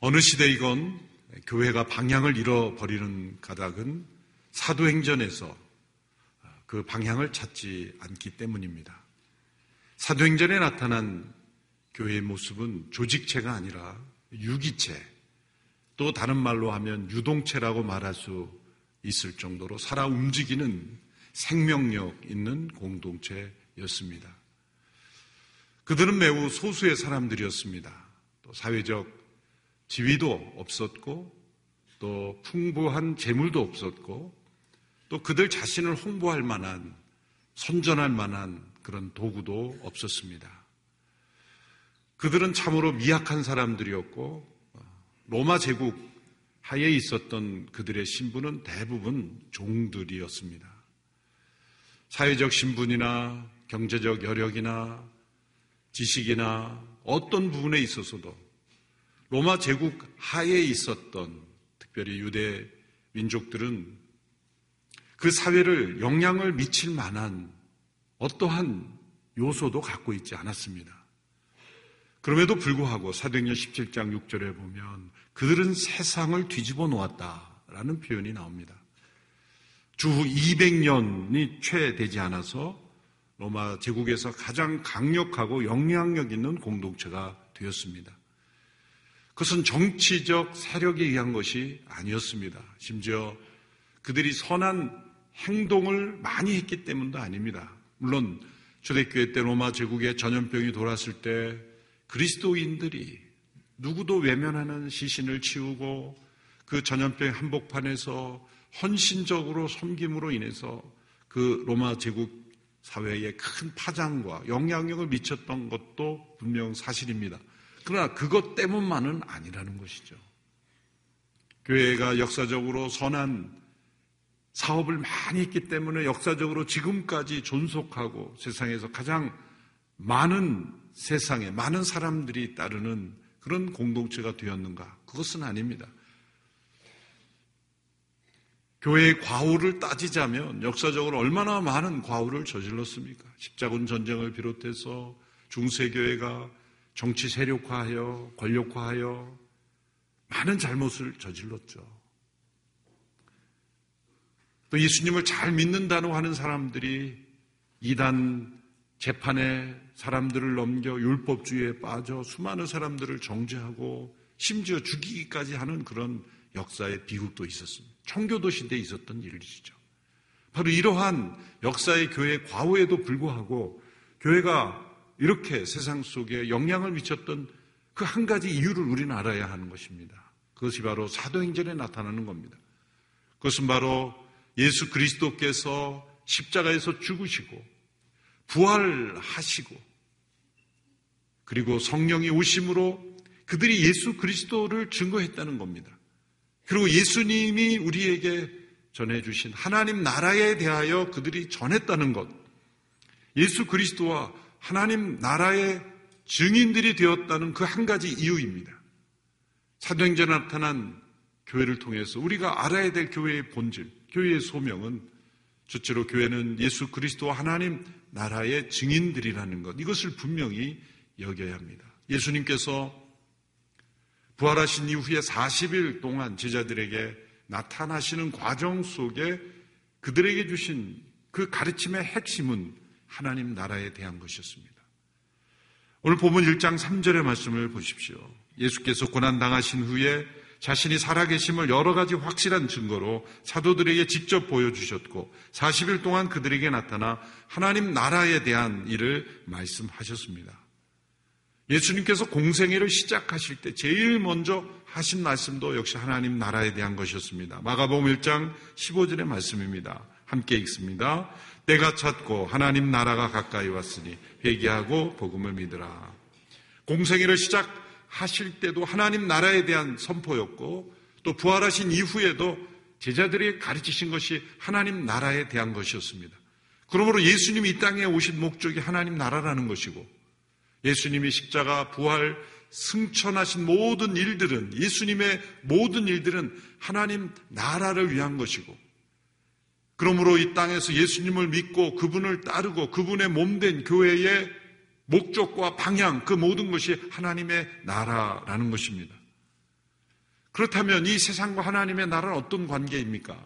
어느 시대이건 교회가 방향을 잃어버리는 까닭은 사도행전에서 그 방향을 찾지 않기 때문입니다. 사도행전에 나타난 교회의 모습은 조직체가 아니라 유기체, 또 다른 말로 하면 유동체라고 말할 수 있을 정도로 살아 움직이는 생명력 있는 공동체였습니다. 그들은 매우 소수의 사람들이었습니다. 또 사회적 지위도 없었고 또 풍부한 재물도 없었고 또 그들 자신을 홍보할 만한, 선전할 만한 그런 도구도 없었습니다. 그들은 참으로 미약한 사람들이었고 로마 제국 하에 있었던 그들의 신분은 대부분 종들이었습니다. 사회적 신분이나 경제적 여력이나 지식이나 어떤 부분에 있어서도 로마 제국 하에 있었던 특별히 유대 민족들은 그 사회를 영향을 미칠 만한 어떠한 요소도 갖고 있지 않았습니다. 그럼에도 불구하고 사도행전 17장 6절에 보면 그들은 세상을 뒤집어 놓았다라는 표현이 나옵니다. 주후 200년이 채 되지 않아서 로마 제국에서 가장 강력하고 영향력 있는 공동체가 되었습니다. 그것은 정치적 세력에 의한 것이 아니었습니다. 심지어 그들이 선한 행동을 많이 했기 때문도 아닙니다. 물론 초대교회 때 로마 제국에 전염병이 돌았을 때 그리스도인들이 누구도 외면하는 시신을 치우고 그 전염병 한복판에서 헌신적으로 섬김으로 인해서 그 로마 제국 사회에 큰 파장과 영향력을 미쳤던 것도 분명 사실입니다. 그러나 그것 때문만은 아니라는 것이죠. 교회가 역사적으로 선한 사업을 많이 했기 때문에 역사적으로 지금까지 존속하고 세상에서 가장 많은 세상에 많은 사람들이 따르는 그런 공동체가 되었는가? 그것은 아닙니다. 교회의 과오를 따지자면 역사적으로 얼마나 많은 과오를 저질렀습니까? 십자군 전쟁을 비롯해서 중세교회가 정치 세력화하여 권력화하여 많은 잘못을 저질렀죠. 또 예수님을 잘 믿는다고 하는 사람들이 이단 재판에 사람들을 넘겨 율법주의에 빠져 수많은 사람들을 정죄하고 심지어 죽이기까지 하는 그런 역사의 비극도 있었습니다. 청교도 시대에 있었던 일이죠. 바로 이러한 역사의 교회의 과오에도 불구하고 교회가 이렇게 세상 속에 영향을 미쳤던 그 한 가지 이유를 우리는 알아야 하는 것입니다. 그것이 바로 사도행전에 나타나는 겁니다. 그것은 바로 예수 그리스도께서 십자가에서 죽으시고 부활하시고 그리고 성령이 오심으로 그들이 예수 그리스도를 증거했다는 겁니다. 그리고 예수님이 우리에게 전해주신 하나님 나라에 대하여 그들이 전했다는 것, 예수 그리스도와 하나님 나라의 증인들이 되었다는 그 한 가지 이유입니다. 사도행전에 나타난 교회를 통해서 우리가 알아야 될 교회의 본질, 교회의 소명은 첫째로 교회는 예수 그리스도와 하나님 나라의 증인들이라는 것, 이것을 분명히 여겨야 합니다. 예수님께서 부활하신 이후에 40일 동안 제자들에게 나타나시는 과정 속에 그들에게 주신 그 가르침의 핵심은 하나님 나라에 대한 것이었습니다. 오늘 본문 1장 3절의 말씀을 보십시오. 예수께서 고난당하신 후에 자신이 살아계심을 여러 가지 확실한 증거로 사도들에게 직접 보여주셨고 40일 동안 그들에게 나타나 하나님 나라에 대한 일을 말씀하셨습니다. 예수님께서 공생애를 시작하실 때 제일 먼저 하신 말씀도 역시 하나님 나라에 대한 것이었습니다. 마가복음 1장 15절의 말씀입니다. 함께 읽습니다. 때가 찼고 하나님 나라가 가까이 왔으니 회개하고 복음을 믿으라. 공생애를 시작하실 때도 하나님 나라에 대한 선포였고 또 부활하신 이후에도 제자들이 가르치신 것이 하나님 나라에 대한 것이었습니다. 그러므로 예수님이 이 땅에 오신 목적이 하나님 나라라는 것이고 예수님이 십자가, 부활, 승천하신 모든 일들은 예수님의 모든 일들은 하나님 나라를 위한 것이고 그러므로 이 땅에서 예수님을 믿고 그분을 따르고 그분의 몸된 교회의 목적과 방향 그 모든 것이 하나님의 나라라는 것입니다. 그렇다면 이 세상과 하나님의 나라는 어떤 관계입니까?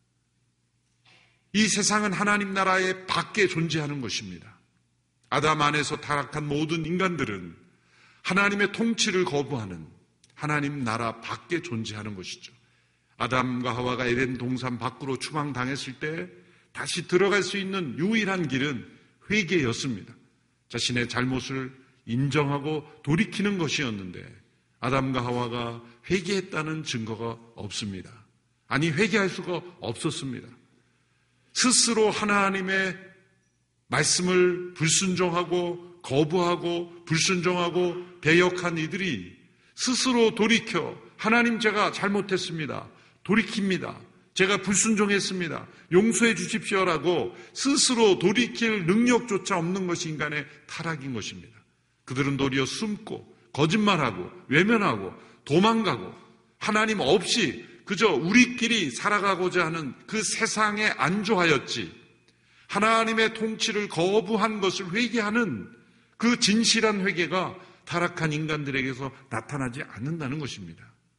이 세상은 하나님 나라의 밖에 존재하는 것입니다. 아담 안에서 타락한 모든 인간들은 하나님의 통치를 거부하는 하나님 나라 밖에 존재하는 것이죠. 아담과 하와가 에덴 동산 밖으로 추방당했을 때 다시 들어갈 수 있는 유일한 길은 회개였습니다. 자신의 잘못을 인정하고 돌이키는 것이었는데 아담과 하와가 회개했다는 증거가 없습니다. 아니, 회개할 수가 없었습니다. 스스로 하나님의 말씀을 불순종하고 거부하고 불순종하고 배역한 이들이 스스로 돌이켜 하나님, 제가 잘못했습니다. 돌이킵니다. 제가 불순종했습니다. 용서해 주십시오라고 스스로 돌이킬 능력조차 없는 것이 인간의 타락인 것입니다. 그들은 도리어 숨고 거짓말하고 외면하고 도망가고 하나님 없이 그저 우리끼리 살아가고자 하는 그 세상에 안주하였지, 하나님의 통치를 거부한 것을 회개하는 그 진실한 회개가 타락한 인간들에게서 나타나지 않는다는 것입니다.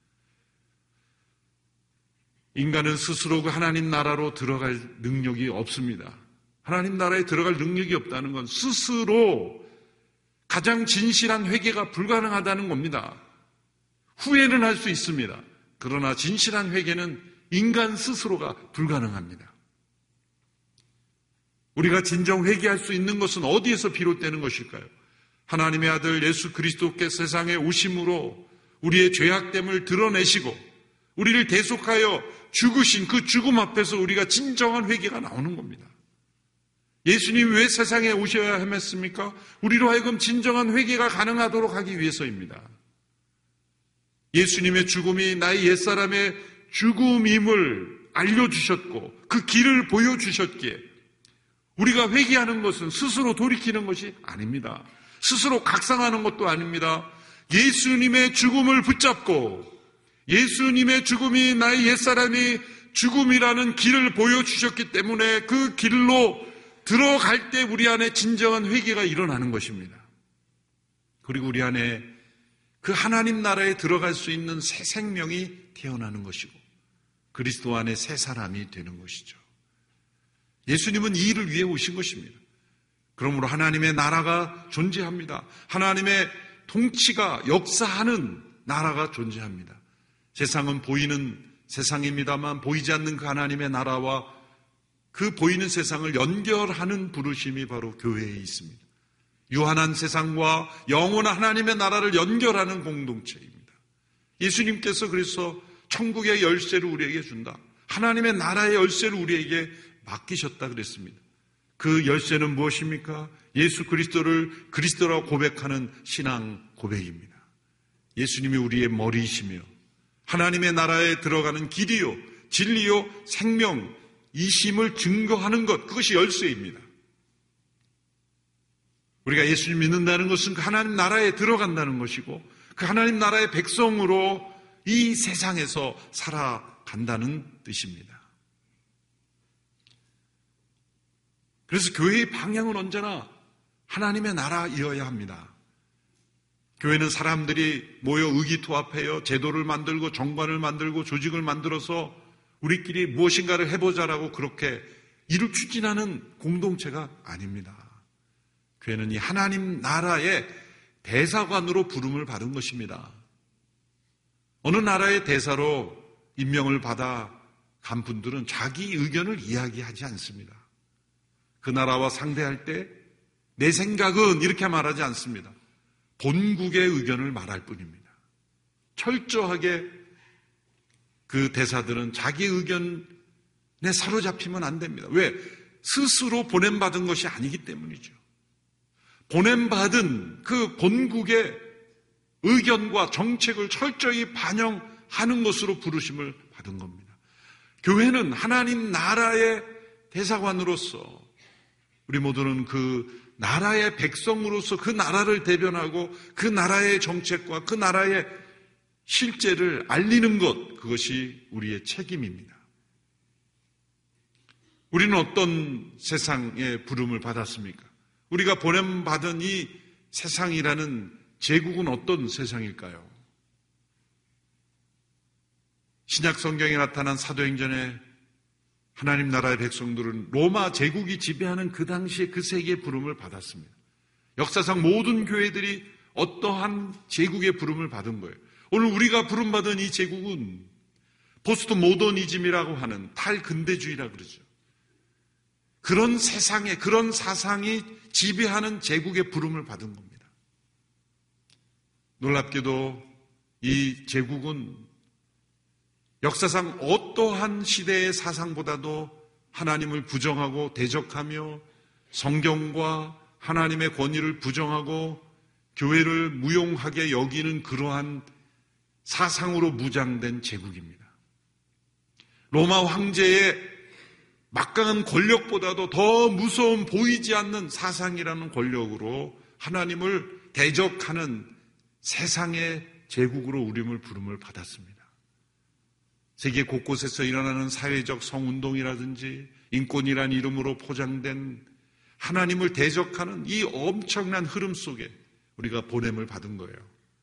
인간은 스스로 그 하나님 나라로 들어갈 능력이 없습니다. 하나님 나라에 들어갈 능력이 없다는 건 스스로 가장 진실한 회개가 불가능하다는 겁니다. 후회는 할 수 있습니다. 그러나 진실한 회개는 인간 스스로가 불가능합니다. 우리가 진정 회개할 수 있는 것은 어디에서 비롯되는 것일까요? 하나님의 아들 예수 그리스도께서 세상에 오심으로 우리의 죄악됨을 드러내시고 우리를 대속하여 죽으신 그 죽음 앞에서 우리가 진정한 회개가 나오는 겁니다. 예수님이 왜 세상에 오셔야 했습니까? 우리로 하여금 진정한 회개가 가능하도록 하기 위해서입니다. 예수님의 죽음이 나의 옛사람의 죽음임을 알려주셨고 그 길을 보여주셨기에 우리가 회개하는 것은 스스로 돌이키는 것이 아닙니다. 스스로 각성하는 것도 아닙니다. 예수님의 죽음을 붙잡고 예수님의 죽음이 나의 옛사람이 죽음이라는 길을 보여주셨기 때문에 그 길로 들어갈 때 우리 안에 진정한 회개가 일어나는 것입니다. 그리고 우리 안에 그 하나님 나라에 들어갈 수 있는 새 생명이 태어나는 것이고 그리스도 안에 새 사람이 되는 것이죠. 예수님은 이 일을 위해 오신 것입니다. 그러므로 하나님의 나라가 존재합니다. 하나님의 통치가 역사하는 나라가 존재합니다. 세상은 보이는 세상입니다만 보이지 않는 그 하나님의 나라와 그 보이는 세상을 연결하는 부르심이 바로 교회에 있습니다. 유한한 세상과 영원한 하나님의 나라를 연결하는 공동체입니다. 예수님께서 그래서 천국의 열쇠를 우리에게 준다. 하나님의 나라의 열쇠를 우리에게 맡기셨다 그랬습니다. 그 열쇠는 무엇입니까? 예수 그리스도를 그리스도라고 고백하는 신앙 고백입니다. 예수님이 우리의 머리이시며 하나님의 나라에 들어가는 길이요 진리요 생명이심을 증거하는 것, 그것이 열쇠입니다. 우리가 예수님 믿는다는 것은 그 하나님 나라에 들어간다는 것이고 그 하나님 나라의 백성으로 이 세상에서 살아간다는 뜻입니다. 그래서 교회의 방향은 언제나 하나님의 나라이어야 합니다. 교회는 사람들이 모여 의기투합하여 제도를 만들고 정관을 만들고 조직을 만들어서 우리끼리 무엇인가를 해보자라고 그렇게 일을 추진하는 공동체가 아닙니다. 교회는 이 하나님 나라의 대사관으로 부름을 받은 것입니다. 어느 나라의 대사로 임명을 받아 간 분들은 자기 의견을 이야기하지 않습니다. 그 나라와 상대할 때 내 생각은 이렇게 말하지 않습니다. 본국의 의견을 말할 뿐입니다. 철저하게 그 대사들은 자기 의견에 사로잡히면 안 됩니다. 왜? 스스로 보냄받은 것이 아니기 때문이죠. 보냄받은 그 본국의 의견과 정책을 철저히 반영하는 것으로 부르심을 받은 겁니다. 교회는 하나님 나라의 대사관으로서 우리 모두는 그 나라의 백성으로서 그 나라를 대변하고 그 나라의 정책과 그 나라의 실제를 알리는 것, 그것이 우리의 책임입니다. 우리는 어떤 세상의 부름을 받았습니까? 우리가 보냄받은 이 세상이라는 제국은 어떤 세상일까요? 신약 성경에 나타난 사도행전에 하나님 나라의 백성들은 로마 제국이 지배하는 그 당시에 그 세계의 부름을 받았습니다. 역사상 모든 교회들이 어떠한 제국의 부름을 받은 거예요. 오늘 우리가 부름받은 이 제국은 포스트 모더니즘이라고 하는 탈근대주의라고 그러죠. 그런 세상에, 그런 사상이 지배하는 제국의 부름을 받은 겁니다. 놀랍게도 이 제국은 역사상 어떠한 시대의 사상보다도 하나님을 부정하고 대적하며 성경과 하나님의 권위를 부정하고 교회를 무용하게 여기는 그러한 사상으로 무장된 제국입니다. 로마 황제의 막강한 권력보다도 더 무서운 보이지 않는 사상이라는 권력으로 하나님을 대적하는 세상의 제국으로 우리를 부름을 받았습니다. 세계 곳곳에서 일어나는 사회적 성운동이라든지 인권이란 이름으로 포장된 하나님을 대적하는 이 엄청난 흐름 속에 우리가 보냄을 받은 거예요.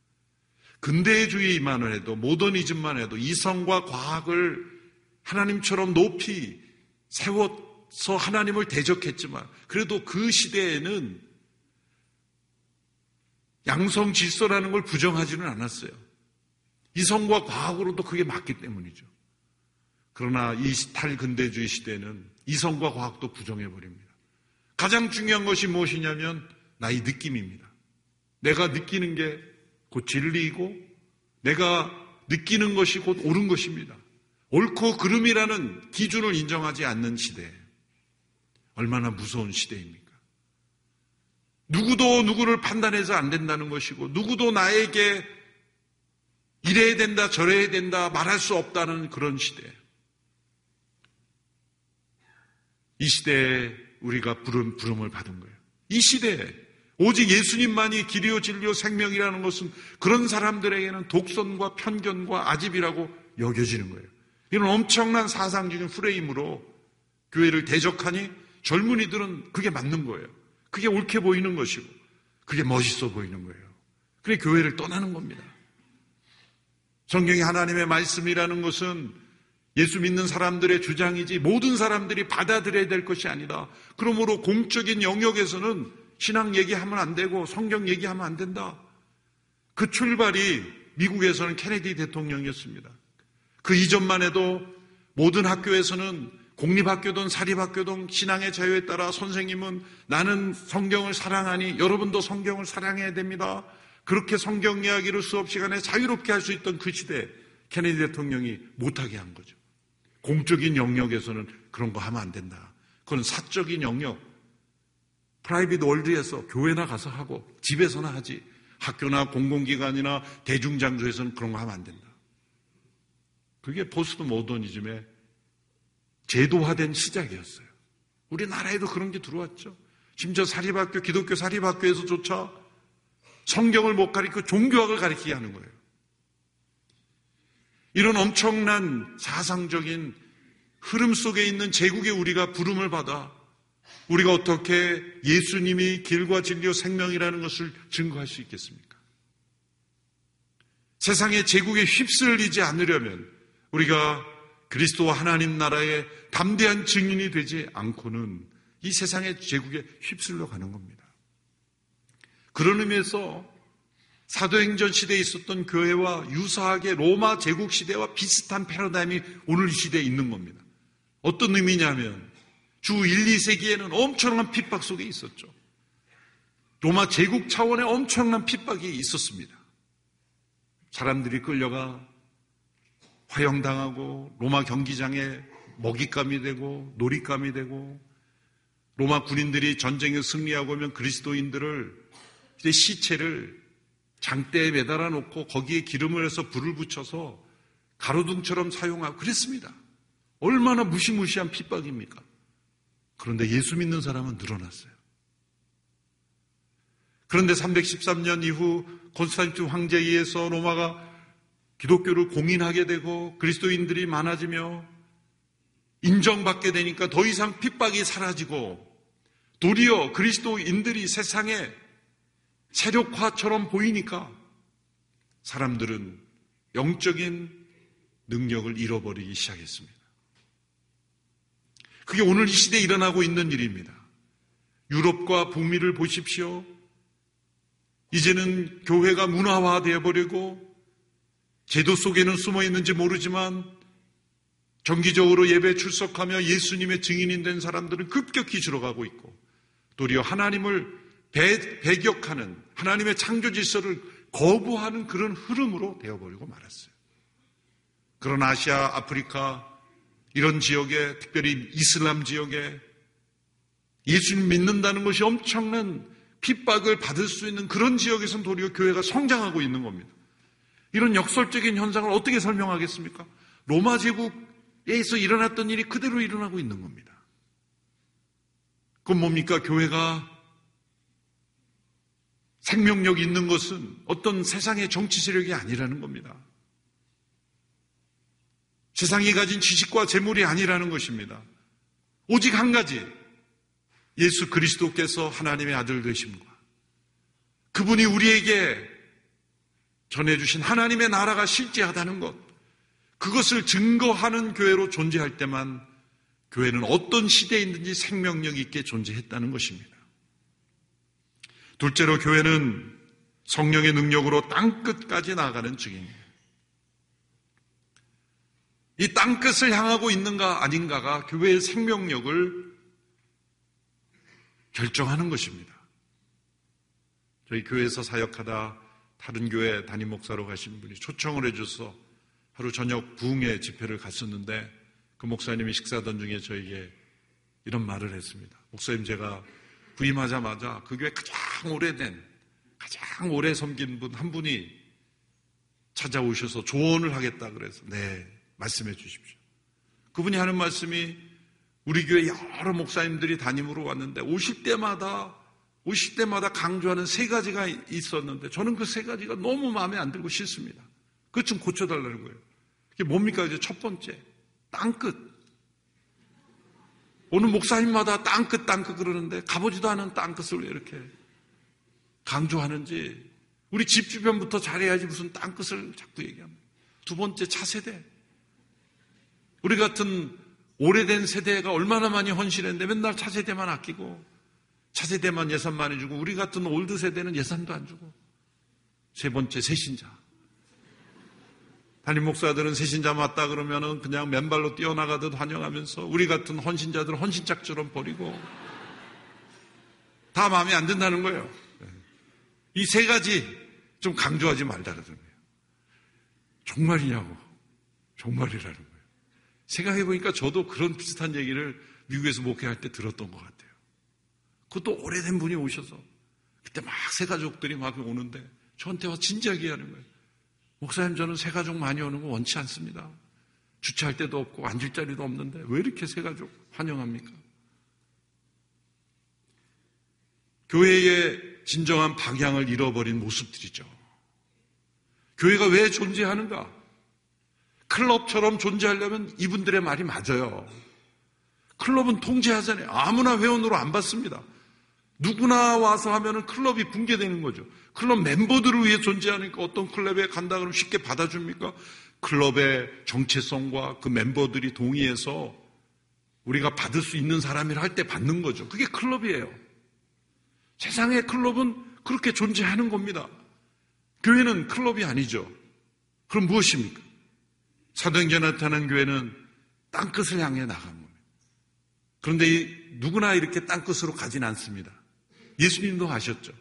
근대주의만 해도, 모더니즘만 해도 이성과 과학을 하나님처럼 높이 세워서 하나님을 대적했지만 그래도 그 시대에는 양성 질서라는 걸 부정하지는 않았어요. 이성과 과학으로도 그게 맞기 때문이죠. 그러나 이 탈근대주의 시대는 이성과 과학도 부정해버립니다. 가장 중요한 것이 무엇이냐면 나의 느낌입니다. 내가 느끼는 게 곧 진리이고 내가 느끼는 것이 곧 옳은 것입니다. 옳고 그름이라는 기준을 인정하지 않는 시대. 얼마나 무서운 시대입니까? 누구도 누구를 판단해서 안 된다는 것이고 누구도 나에게 이래야 된다 저래야 된다 말할 수 없다는 그런 시대. 이 시대에 우리가 부름을 받은 거예요. 이 시대에 오직 예수님만이 길이요 진리요 생명이라는 것은 그런 사람들에게는 독선과 편견과 아집이라고 여겨지는 거예요. 이런 엄청난 사상적인 프레임으로 교회를 대적하니 젊은이들은 그게 맞는 거예요. 그게 옳게 보이는 것이고 그게 멋있어 보이는 거예요. 그래 교회를 떠나는 겁니다. 성경이 하나님의 말씀이라는 것은 예수 믿는 사람들의 주장이지 모든 사람들이 받아들여야 될 것이 아니다. 그러므로 공적인 영역에서는 신앙 얘기하면 안 되고 성경 얘기하면 안 된다. 그 출발이 미국에서는 케네디 대통령이었습니다. 그 이전만 해도 모든 학교에서는 공립학교든 사립학교든 신앙의 자유에 따라 선생님은 나는 성경을 사랑하니 여러분도 성경을 사랑해야 됩니다. 그렇게 성경 이야기를 수업 시간에 자유롭게 할 수 있던 그 시대에 케네디 대통령이 못하게 한 거죠. 공적인 영역에서는 그런 거 하면 안 된다. 그건 사적인 영역, 프라이빗 월드에서 교회나 가서 하고 집에서나 하지 학교나 공공기관이나 대중장소에서는 그런 거 하면 안 된다. 그게 포스트 모더니즘의 제도화된 시작이었어요. 우리나라에도 그런 게 들어왔죠. 심지어 사립학교, 기독교 사립학교에서조차 성경을 못 가르치고 종교학을 가르치게 하는 거예요. 이런 엄청난 사상적인 흐름 속에 있는 제국에 우리가 부름을 받아 우리가 어떻게 예수님이 길과 진리와 생명이라는 것을 증거할 수 있겠습니까? 세상의 제국에 휩쓸리지 않으려면 우리가 그리스도와 하나님 나라의 담대한 증인이 되지 않고는 이 세상의 제국에 휩쓸려 가는 겁니다. 그런 의미에서 사도행전 시대에 있었던 교회와 유사하게 로마 제국 시대와 비슷한 패러다임이 오늘 이 시대에 있는 겁니다. 어떤 의미냐면 주 1, 2세기에는 엄청난 핍박 속에 있었죠. 로마 제국 차원의 엄청난 핍박이 있었습니다. 사람들이 끌려가 화형당하고 로마 경기장에 먹잇감이 되고 놀잇감이 되고 로마 군인들이 전쟁에 승리하고 오면 그리스도인들을 시체를 장대에 매달아 놓고 거기에 기름을 해서 불을 붙여서 가로등처럼 사용하고 그랬습니다. 얼마나 무시무시한 핍박입니까? 그런데 예수 믿는 사람은 늘어났어요. 그런데 313년 이후 콘스탄티누스 황제에 의해서 로마가 기독교를 공인하게 되고 그리스도인들이 많아지며 인정받게 되니까 더 이상 핍박이 사라지고 도리어 그리스도인들이 세상에 세력화처럼 보이니까 사람들은 영적인 능력을 잃어버리기 시작했습니다. 그게 오늘 이 시대에 일어나고 있는 일입니다. 유럽과 북미를 보십시오. 이제는 교회가 문화화되어 버리고 제도 속에는 숨어 있는지 모르지만 정기적으로 예배에 출석하며 예수님의 증인이 된 사람들은 급격히 줄어가고 있고 도리어 하나님을 배격하는 하나님의 창조 질서를 거부하는 그런 흐름으로 되어버리고 말았어요. 그런 아시아, 아프리카 이런 지역에 특별히 이슬람 지역에 예수님 믿는다는 것이 엄청난 핍박을 받을 수 있는 그런 지역에서는 도리어 교회가 성장하고 있는 겁니다. 이런 역설적인 현상을 어떻게 설명하겠습니까? 로마 제국에서 일어났던 일이 그대로 일어나고 있는 겁니다. 그건 뭡니까? 교회가 생명력이 있는 것은 어떤 세상의 정치 세력이 아니라는 겁니다. 세상이 가진 지식과 재물이 아니라는 것입니다. 오직 한 가지, 예수 그리스도께서 하나님의 아들 되심과 그분이 우리에게 전해주신 하나님의 나라가 실제하다는 것, 그것을 증거하는 교회로 존재할 때만 교회는 어떤 시대에 있든지 생명력 있게 존재했다는 것입니다. 둘째로 교회는 성령의 능력으로 땅끝까지 나아가는 증인이에요. 이 땅끝을 향하고 있는가 아닌가가 교회의 생명력을 결정하는 것입니다. 저희 교회에서 사역하다 다른 교회 담임 목사로 가신 분이 초청을 해줘서 하루 저녁 부흥회 집회를 갔었는데 그 목사님이 식사하던 중에 저에게 이런 말을 했습니다. 목사님, 제가 부임하자마자 그 교회 가장 오래 섬긴 분 한 분이 찾아오셔서 조언을 하겠다 그래서 네, 말씀해 주십시오. 그분이 하는 말씀이 우리 교회 여러 목사님들이 담임으로 왔는데 오실 때마다 강조하는 세 가지가 있었는데 저는 그 세 가지가 너무 마음에 안 들고 싫습니다. 그것 좀 고쳐달라는 거예요. 그게 뭡니까? 이제 첫 번째, 땅끝. 오늘 목사님마다 땅끝 그러는데 가보지도 않은 땅끝을 왜 이렇게 강조하는지, 우리 집 주변부터 잘해야지 무슨 땅끝을 자꾸 얘기합니다. 두 번째, 차세대. 우리 같은 오래된 세대가 얼마나 많이 헌신했는데 맨날 차세대만 아끼고 차세대만 예산 많이 주고 우리 같은 올드 세대는 예산도 안 주고. 세 번째, 새신자. 담임 목사들은 새신자 맞다 그러면은 그냥 맨발로 뛰어나가듯 환영하면서 우리 같은 헌신자들은 헌신짝처럼 버리고 다 마음에 안 든다는 거예요. 이 세 가지 좀 강조하지 말자 그러더라고요. 정말이냐고. 정말이라는 거예요. 생각해보니까 저도 그런 비슷한 얘기를 미국에서 목회할 때 들었던 것 같아요. 그것도 오래된 분이 오셔서 그때 막 새가족들이 막 오는데 저한테 와 진지하게 하는 거예요. 목사님, 저는 새가족 많이 오는 거 원치 않습니다. 주차할 데도 없고 앉을 자리도 없는데 왜 이렇게 새가족 환영합니까? 교회의 진정한 방향을 잃어버린 모습들이죠. 교회가 왜 존재하는가? 클럽처럼 존재하려면 이분들의 말이 맞아요. 클럽은 통제하잖아요. 아무나 회원으로 안 받습니다. 누구나 와서 하면은 클럽이 붕괴되는 거죠. 클럽 멤버들을 위해 존재하니까 어떤 클럽에 간다 그러면 쉽게 받아줍니까? 클럽의 정체성과 그 멤버들이 동의해서 우리가 받을 수 있는 사람이라 할 때 받는 거죠. 그게 클럽이에요. 세상의 클럽은 그렇게 존재하는 겁니다. 교회는 클럽이 아니죠. 그럼 무엇입니까? 사도행전에 나타난 교회는 땅끝을 향해 나간 겁니다. 그런데 누구나 이렇게 땅끝으로 가진 않습니다. 예수님도 아셨죠.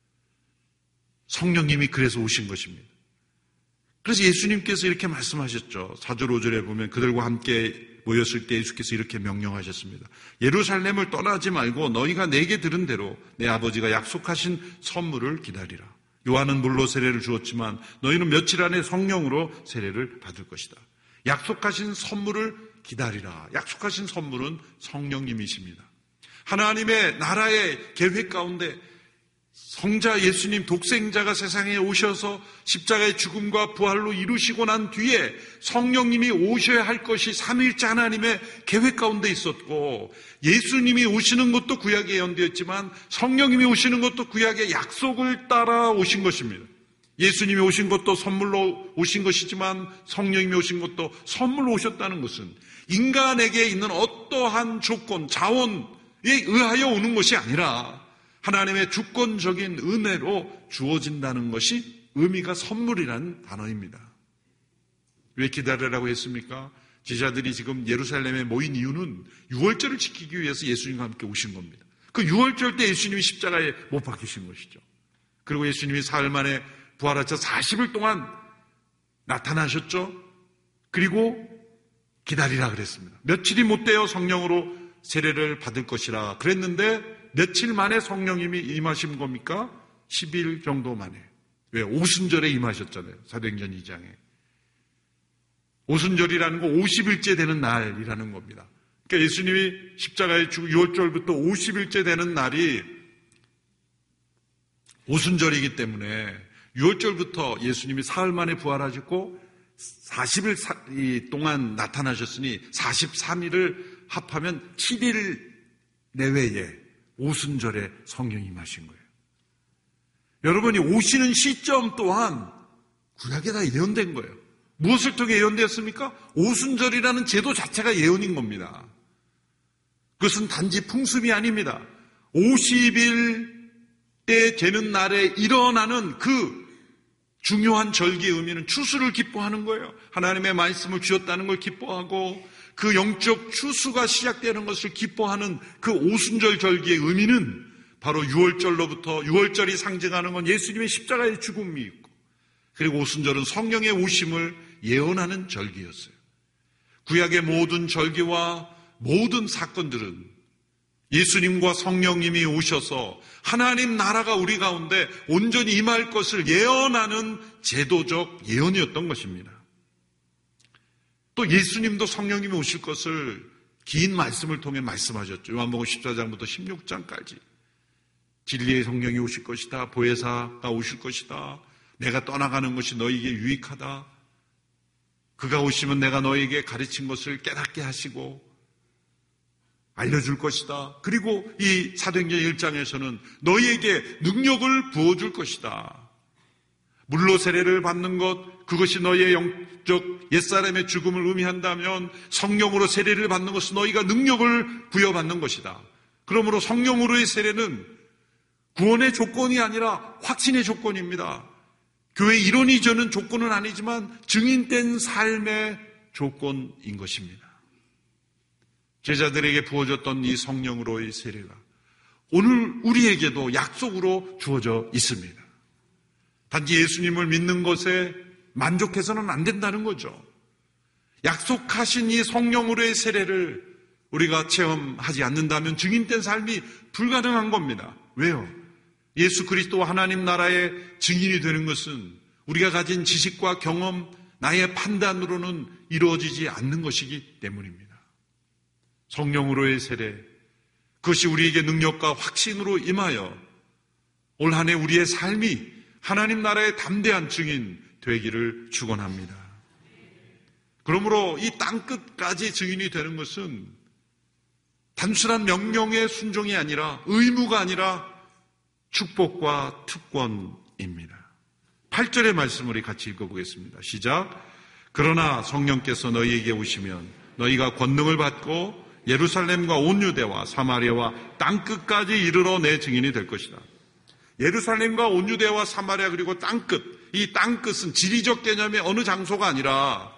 성령님이 그래서 오신 것입니다. 그래서 예수님께서 이렇게 말씀하셨죠. 4절 5절에 보면 그들과 함께 모였을 때 예수께서 이렇게 명령하셨습니다. 예루살렘을 떠나지 말고 너희가 내게 들은 대로 내 아버지가 약속하신 선물을 기다리라. 요한은 물로 세례를 주었지만 너희는 며칠 안에 성령으로 세례를 받을 것이다. 약속하신 선물을 기다리라. 약속하신 선물은 성령님이십니다. 하나님의 나라의 계획 가운데 성자 예수님 독생자가 세상에 오셔서 십자가의 죽음과 부활로 이루시고 난 뒤에 성령님이 오셔야 할 것이 삼위일체 하나님의 계획 가운데 있었고, 예수님이 오시는 것도 구약에 예언되었지만 성령님이 오시는 것도 구약의 약속을 따라 오신 것입니다. 예수님이 오신 것도 선물로 오신 것이지만 성령님이 오신 것도 선물로 오셨다는 것은 인간에게 있는 어떠한 조건, 자원에 의하여 오는 것이 아니라 하나님의 주권적인 은혜로 주어진다는 것이 의미가 선물이라는 단어입니다. 왜 기다리라고 했습니까? 제자들이 지금 예루살렘에 모인 이유는 유월절을 지키기 위해서 예수님과 함께 오신 겁니다. 그 유월절 때 예수님이 십자가에 못 박히신 것이죠. 그리고 예수님이 사흘 만에 부활하셔 40일 동안 나타나셨죠. 그리고 기다리라 그랬습니다. 며칠이 못 되어 성령으로 세례를 받을 것이라 그랬는데 며칠 만에 성령님이 임하신 겁니까? 10일 정도 만에. 왜? 오순절에 임하셨잖아요. 사도행전 2장에. 오순절이라는 거 50일째 되는 날이라는 겁니다. 그러니까 예수님이 십자가에 죽고 6월절부터 50일째 되는 날이 오순절이기 때문에 6월절부터 예수님이 사흘 만에 부활하셨고 40일 동안 나타나셨으니 43일을 합하면 7일 내외에 오순절에 성령이 임하신 거예요. 여러분이 오시는 시점 또한 구약에 다 예언된 거예요. 무엇을 통해 예언되었습니까? 오순절이라는 제도 자체가 예언인 겁니다. 그것은 단지 풍습이 아닙니다. 50일 때 되는 날에 일어나는 그 중요한 절기의 의미는 추수를 기뻐하는 거예요. 하나님의 말씀을 주셨다는 걸 기뻐하고 그 영적 추수가 시작되는 것을 기뻐하는 그 오순절 절기의 의미는 바로 6월절로부터 6월절이 상징하는 건 예수님의 십자가의 죽음이 있고 그리고 오순절은 성령의 오심을 예언하는 절기였어요. 구약의 모든 절기와 모든 사건들은 예수님과 성령님이 오셔서 하나님 나라가 우리 가운데 온전히 임할 것을 예언하는 제도적 예언이었던 것입니다. 또 예수님도 성령님이 오실 것을 긴 말씀을 통해 말씀하셨죠. 요한복음 14장부터 16장까지. 진리의 성령이 오실 것이다. 보혜사가 오실 것이다. 내가 떠나가는 것이 너희에게 유익하다. 그가 오시면 내가 너희에게 가르친 것을 깨닫게 하시고 알려줄 것이다. 그리고 이 사도행전 1장에서는 너희에게 능력을 부어줄 것이다. 물로 세례를 받는 것, 그것이 너희의 영적 옛사람의 죽음을 의미한다면 성령으로 세례를 받는 것은 너희가 능력을 부여받는 것이다. 그러므로 성령으로의 세례는 구원의 조건이 아니라 확신의 조건입니다. 교회 일원이 저는 조건은 아니지만 증인된 삶의 조건인 것입니다. 제자들에게 부어졌던 이 성령으로의 세례가 오늘 우리에게도 약속으로 주어져 있습니다. 단지 예수님을 믿는 것에 만족해서는 안 된다는 거죠. 약속하신 이 성령으로의 세례를 우리가 체험하지 않는다면 증인된 삶이 불가능한 겁니다. 왜요? 예수 그리스도와 하나님 나라의 증인이 되는 것은 우리가 가진 지식과 경험, 나의 판단으로는 이루어지지 않는 것이기 때문입니다. 성령으로의 세례, 그것이 우리에게 능력과 확신으로 임하여 올 한 해 우리의 삶이 하나님 나라의 담대한 증인 되기를 축원합니다. 그러므로 이 땅끝까지 증인이 되는 것은 단순한 명령의 순종이 아니라 의무가 아니라 축복과 특권입니다. 8절의 말씀을 우리 같이 읽어보겠습니다. 시작. 그러나 성령께서 너희에게 오시면 너희가 권능을 받고 예루살렘과 온 유대와 사마리아와 땅끝까지 이르러 내 증인이 될 것이다. 예루살렘과 온 유대와 사마리아 그리고 땅끝, 이 땅끝은 지리적 개념의 어느 장소가 아니라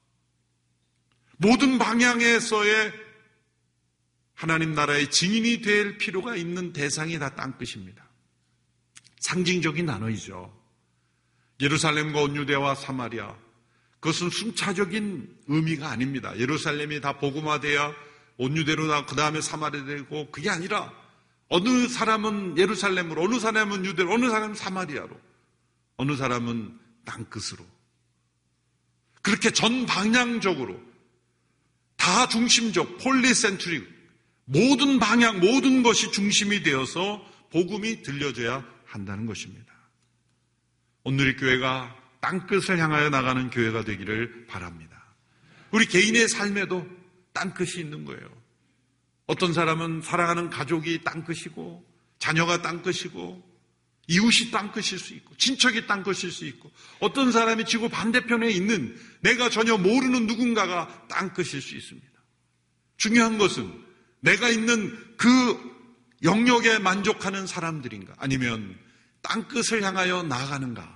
모든 방향에서의 하나님 나라의 증인이 될 필요가 있는 대상이 다 땅끝입니다. 상징적인 단어이죠. 예루살렘과 온 유대와 사마리아, 그것은 순차적인 의미가 아닙니다. 예루살렘이 다 복음화돼야 온 유대로 그 다음에 사마리아 되고, 그게 아니라 어느 사람은 예루살렘으로, 어느 사람은 유대로, 어느 사람은 사마리아로, 어느 사람은 땅끝으로, 그렇게 전 방향적으로 다 중심적 폴리센트릭, 모든 방향, 모든 것이 중심이 되어서 복음이 들려져야 한다는 것입니다. 오늘의 교회가 땅끝을 향하여 나가는 교회가 되기를 바랍니다. 우리 개인의 삶에도 땅끝이 있는 거예요. 어떤 사람은 사랑하는 가족이 땅끝이고 자녀가 땅끝이고 이웃이 땅끝일 수 있고 친척이 땅끝일 수 있고 어떤 사람이 지구 반대편에 있는 내가 전혀 모르는 누군가가 땅끝일 수 있습니다. 중요한 것은 내가 있는 그 영역에 만족하는 사람들인가 아니면 땅끝을 향하여 나아가는가.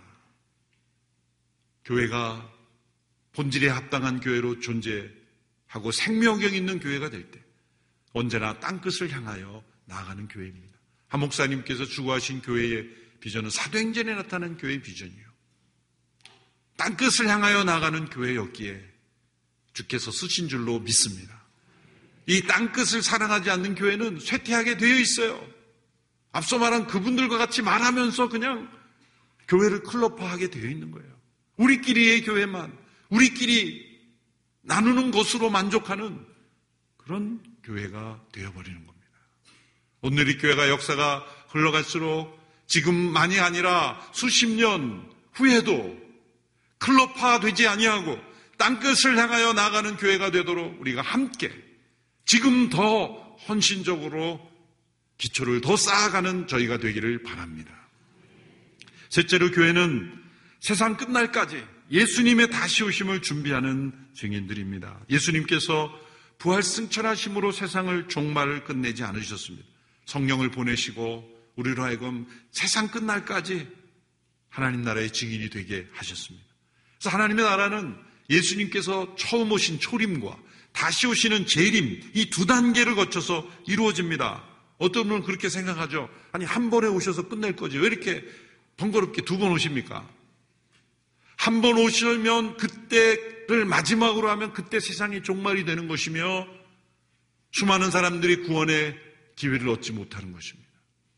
교회가 본질에 합당한 교회로 존재하고 생명력 있는 교회가 될 때 언제나 땅끝을 향하여 나아가는 교회입니다. 한 목사님께서 추구하신 교회의 비전은 사도행전에 나타난 교회의 비전이에요. 땅끝을 향하여 나아가는 교회였기에 주께서 쓰신 줄로 믿습니다. 이 땅끝을 사랑하지 않는 교회는 쇠퇴하게 되어 있어요. 앞서 말한 그분들과 같이 말하면서 그냥 교회를 클럽화하게 되어 있는 거예요. 우리끼리의 교회만, 우리끼리 나누는 것으로 만족하는 그런 교회가 되어버리는 겁니다. 오늘 이 교회가 역사가 흘러갈수록 지금만이 아니라 수십 년 후에도 클럽화되지 아니하고 땅끝을 향하여 나가는 교회가 되도록 우리가 함께 지금 더 헌신적으로 기초를 더 쌓아가는 저희가 되기를 바랍니다. 셋째로 교회는 세상 끝날까지 예수님의 다시 오심을 준비하는 증인들입니다. 예수님께서 부활 승천하심으로 세상을 종말을 끝내지 않으셨습니다. 성령을 보내시고 우리로 하여금 세상 끝날까지 하나님 나라의 증인이 되게 하셨습니다. 그래서 하나님의 나라는 예수님께서 처음 오신 초림과 다시 오시는 재림 이 두 단계를 거쳐서 이루어집니다. 어떤 분은 그렇게 생각하죠. 아니 한 번에 오셔서 끝낼 거지 왜 이렇게 번거롭게 두 번 오십니까? 한 번 오시면 그때를 마지막으로 하면 그때 세상이 종말이 되는 것이며 수많은 사람들이 구원의 기회를 얻지 못하는 것입니다.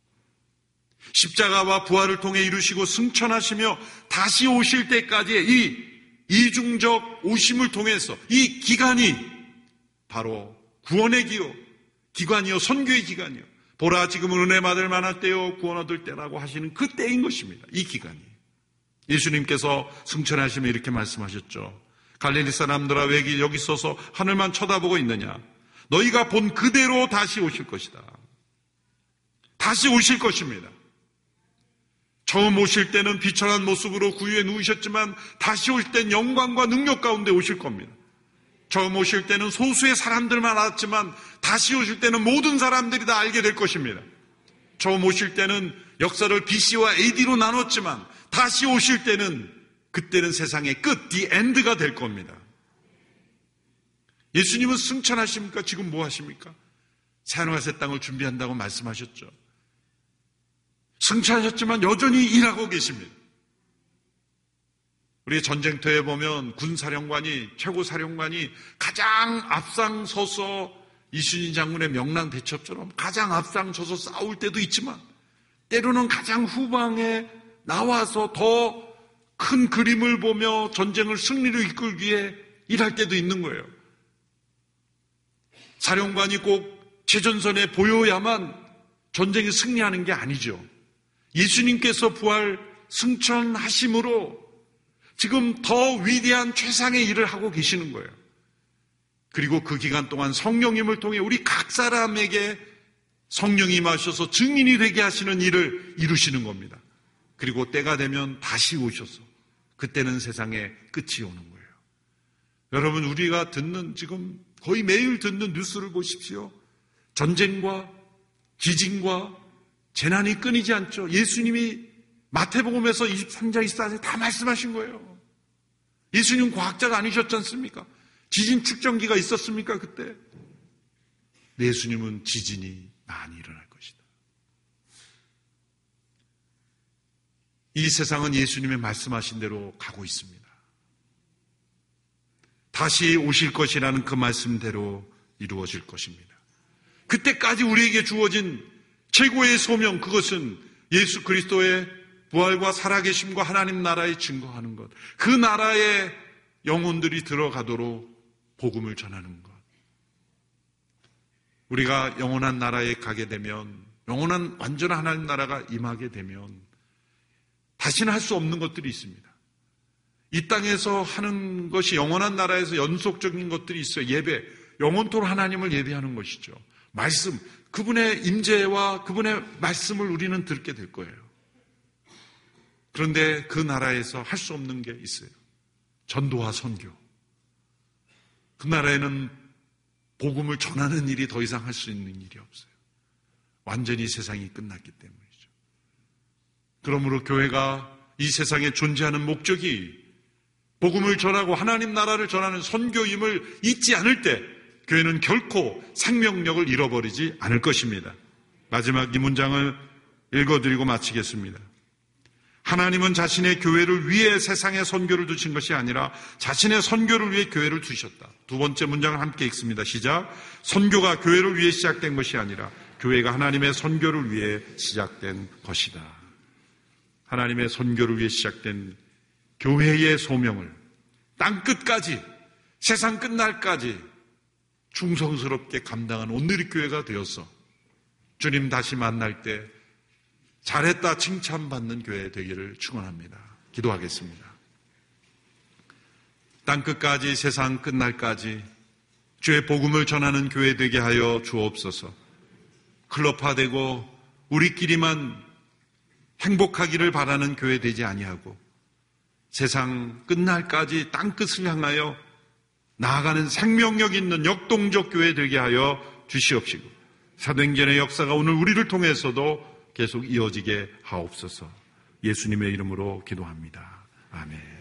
십자가와 부활을 통해 이루시고 승천하시며 다시 오실 때까지의 이 이중적 오심을 통해서 이 기간이 바로 구원의 기간이요 선교의 기간이요. 보라 지금은 은혜 받을 만할 때요 구원 얻을 때라고 하시는 그 때인 것입니다. 이 기간이. 예수님께서 승천하시며 이렇게 말씀하셨죠. 갈릴리 사람들아 왜 여기 서서 하늘만 쳐다보고 있느냐. 너희가 본 그대로 다시 오실 것이다. 다시 오실 것입니다. 처음 오실 때는 비천한 모습으로 구유에 누우셨지만 다시 오실 땐 영광과 능력 가운데 오실 겁니다. 처음 오실 때는 소수의 사람들만 알았지만 다시 오실 때는 모든 사람들이 다 알게 될 것입니다. 처음 오실 때는 역사를 BC와 AD로 나눴지만 다시 오실 때는 그때는 세상의 끝, the end가 될 겁니다. 예수님은 승천하십니까? 지금 뭐 하십니까? 새하늘과 새 땅을 준비한다고 말씀하셨죠. 승천하셨지만 여전히 일하고 계십니다. 우리 전쟁터에 보면 군사령관이, 최고사령관이 가장 앞장서서 이순신 장군의 명랑 대첩처럼 가장 앞장서서 싸울 때도 있지만 때로는 가장 후방에 나와서 더 큰 그림을 보며 전쟁을 승리로 이끌기 위해 일할 때도 있는 거예요. 사령관이 꼭 최전선에 보여야만 전쟁이 승리하는 게 아니죠. 예수님께서 부활 승천하심으로 지금 더 위대한 최상의 일을 하고 계시는 거예요. 그리고 그 기간 동안 성령님을 통해 우리 각 사람에게 성령이 임하셔서 증인이 되게 하시는 일을 이루시는 겁니다. 그리고 때가 되면 다시 오셔서 그때는 세상의 끝이 오는 거예요. 여러분 우리가 듣는 지금 거의 매일 듣는 뉴스를 보십시오. 전쟁과 지진과 재난이 끊이지 않죠. 예수님이 마태복음에서 23장 24절 다 말씀하신 거예요. 예수님 과학자가 아니셨지 않습니까? 지진 측정기가 있었습니까 그때? 예수님은 지진이 많이 일어날 것이다. 이 세상은 예수님의 말씀하신 대로 가고 있습니다. 다시 오실 것이라는 그 말씀대로 이루어질 것입니다. 그때까지 우리에게 주어진 최고의 소명, 그것은 예수 그리스도의 부활과 살아계심과 하나님 나라에 증거하는 것, 그 나라에 영혼들이 들어가도록 복음을 전하는 것. 우리가 영원한 나라에 가게 되면, 영원한 완전한 하나님 나라가 임하게 되면 다시는 할 수 없는 것들이 있습니다. 이 땅에서 하는 것이 영원한 나라에서 연속적인 것들이 있어요. 예배, 영원토록 하나님을 예배하는 것이죠. 말씀, 그분의 임재와 그분의 말씀을 우리는 듣게 될 거예요. 그런데 그 나라에서 할 수 없는 게 있어요. 전도와 선교. 그 나라에는 복음을 전하는 일이 더 이상 할 수 있는 일이 없어요. 완전히 세상이 끝났기 때문이죠. 그러므로 교회가 이 세상에 존재하는 목적이 복음을 전하고 하나님 나라를 전하는 선교임을 잊지 않을 때 교회는 결코 생명력을 잃어버리지 않을 것입니다. 마지막 이 문장을 읽어드리고 마치겠습니다. 하나님은 자신의 교회를 위해 세상에 선교를 두신 것이 아니라 자신의 선교를 위해 교회를 두셨다. 두 번째 문장을 함께 읽습니다. 시작. 선교가 교회를 위해 시작된 것이 아니라 교회가 하나님의 선교를 위해 시작된 것이다. 하나님의 선교를 위해 시작된 교회의 소명을 땅끝까지, 세상 끝날까지 충성스럽게 감당한 오늘의 교회가 되어서 주님 다시 만날 때 잘했다 칭찬받는 교회 되기를 축원합니다. 기도하겠습니다. 땅끝까지, 세상 끝날까지 주의 복음을 전하는 교회 되게 하여 주옵소서. 클럽화되고 우리끼리만 행복하기를 바라는 교회 되지 아니하고 세상 끝날까지 땅끝을 향하여 나아가는 생명력 있는 역동적 교회 되게 하여 주시옵시고 사도행전의 역사가 오늘 우리를 통해서도 계속 이어지게 하옵소서. 예수님의 이름으로 기도합니다. 아멘.